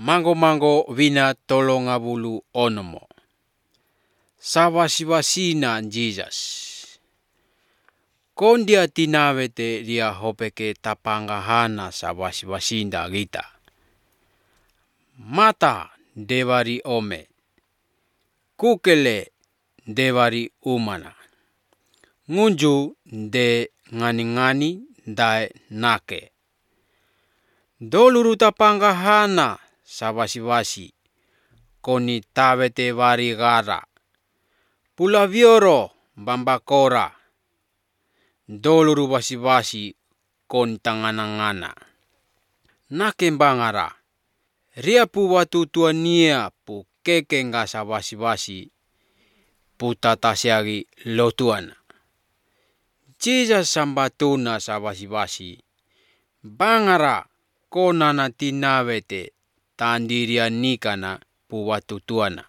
mango vina tolongabulu onomo. Sawasi-wasina Jesus. Kondia tinawete ria hopeke tapangahana sawasi-wasinda gita. Mata devari ome. Kukele devari umana. Ngunju de ngani-ngani dae nake. Doluru tapangahana sawasi-wasi. Koni tawete vari gara. Pulavioro bambakora. Doluru wasi-wasi kon tangana-ngana. Nakembangara. Ria pu watu tuania pu kekenga sawasi-wasi. Pu tatasiagi lotuana. Jesus sambatuna sawasi-wasi. Bangara konana tinawete tandiria nikana pu watu tuana.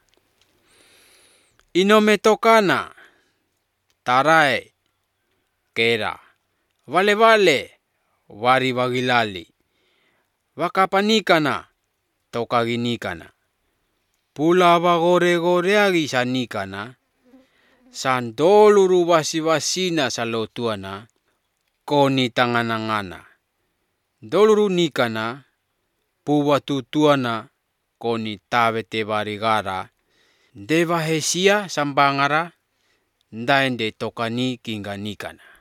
Inometokana tarae kera vale wari wagilali wakapanikana tokaginikana pula wagore-goreagi sanikana sandoluru wasi-wasina salotuana koni tangana-ngana doluru nikana puwa tutuana koni tawete warigara dewa hesia sambangara ndaende tokani kinga nikana.